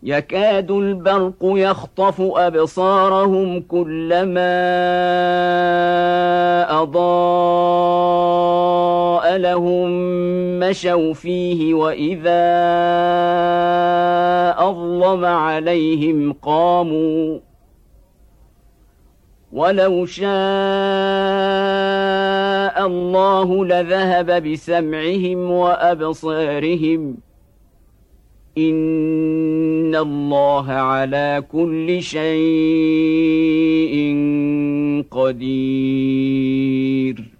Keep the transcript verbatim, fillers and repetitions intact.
يكاد البرق يخطف أبصارهم كلما أضاء لهم مشوا فيه وإذا أظلم عليهم قاموا ولو شاء الله لذهب بسمعهم وأبصارهم إن الله على كل شيء قدير